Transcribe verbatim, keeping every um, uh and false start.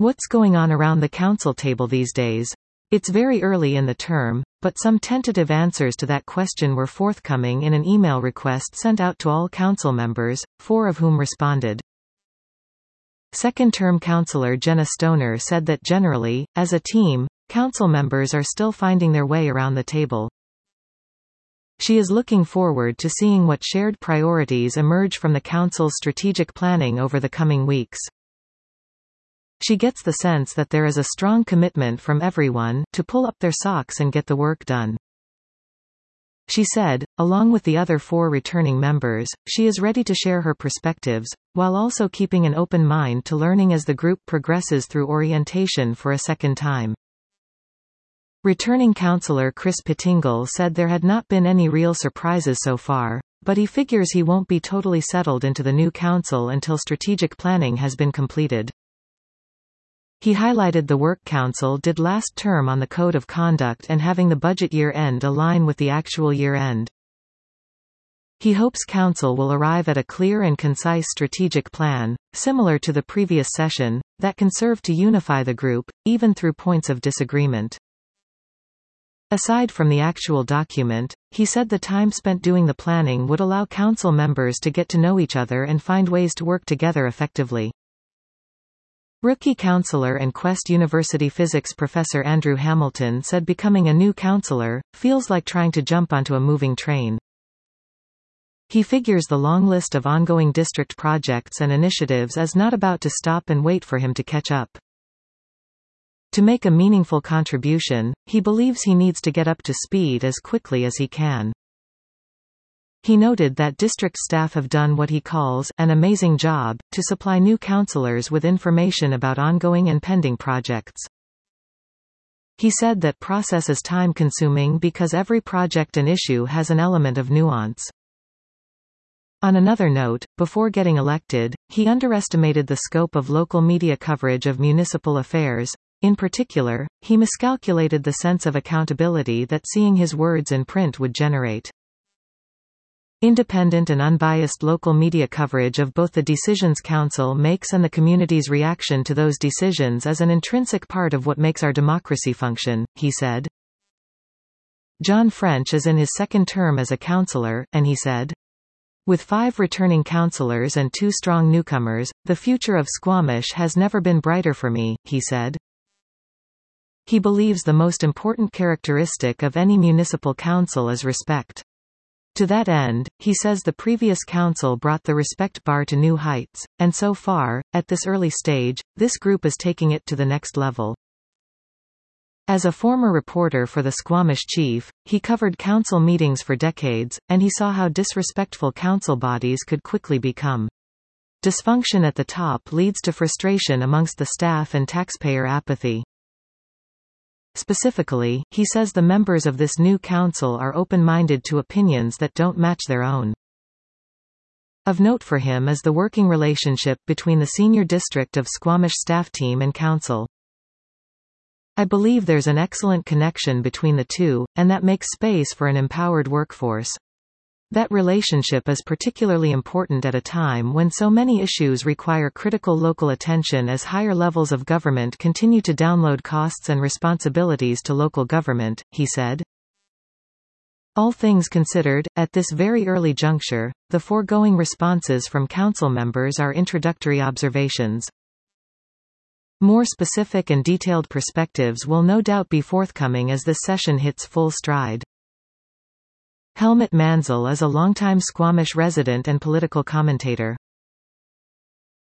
What's going on around the council table these days? It's very early in the term, but some tentative answers to that question were forthcoming in an email request sent out to all council members, four of whom responded. Second-term councillor Jenna Stoner said that generally, as a team, council members are still finding their way around the table. She is looking forward to seeing what shared priorities emerge from the council's strategic planning over the coming weeks. She gets the sense that there is a strong commitment from everyone to pull up their socks and get the work done. She said, along with the other four returning members, she is ready to share her perspectives, while also keeping an open mind to learning as the group progresses through orientation for a second time. Returning councillor Chris Pettingill said there had not been any real surprises so far, but he figures he won't be totally settled into the new council until strategic planning has been completed. He highlighted the work council did last term on the code of conduct and having the budget year end align with the actual year end. He hopes council will arrive at a clear and concise strategic plan, similar to the previous session, that can serve to unify the group, even through points of disagreement. Aside from the actual document, he said the time spent doing the planning would allow council members to get to know each other and find ways to work together effectively. Rookie councillor and Quest University physics professor Andrew Hamilton said becoming a new councillor feels like trying to jump onto a moving train. He figures the long list of ongoing district projects and initiatives is not about to stop and wait for him to catch up. To make a meaningful contribution, he believes he needs to get up to speed as quickly as he can. He noted that district staff have done what he calls an amazing job to supply new councillors with information about ongoing and pending projects. He said that process is time-consuming because every project and issue has an element of nuance. On another note, before getting elected, he underestimated the scope of local media coverage of municipal affairs. In particular, he miscalculated the sense of accountability that seeing his words in print would generate. Independent and unbiased local media coverage of both the decisions council makes and the community's reaction to those decisions is an intrinsic part of what makes our democracy function, he said. John French is in his second term as a councillor, and he said, "With five returning councillors and two strong newcomers, the future of Squamish has never been brighter for me," he said. He believes the most important characteristic of any municipal council is respect. To that end, he says the previous council brought the respect bar to new heights, and so far, at this early stage, this group is taking it to the next level. As a former reporter for the Squamish Chief, he covered council meetings for decades, and he saw how disrespectful council bodies could quickly become. Dysfunction at the top leads to frustration amongst the staff and taxpayer apathy. Specifically, he says the members of this new council are open-minded to opinions that don't match their own. Of note for him is the working relationship between the senior district of Squamish staff team and council. "I believe there's an excellent connection between the two, and that makes space for an empowered workforce. That relationship is particularly important at a time when so many issues require critical local attention as higher levels of government continue to download costs and responsibilities to local government," he said. All things considered, at this very early juncture, the foregoing responses from council members are introductory observations. More specific and detailed perspectives will no doubt be forthcoming as this session hits full stride. Helmut Manzel is a longtime Squamish resident and political commentator.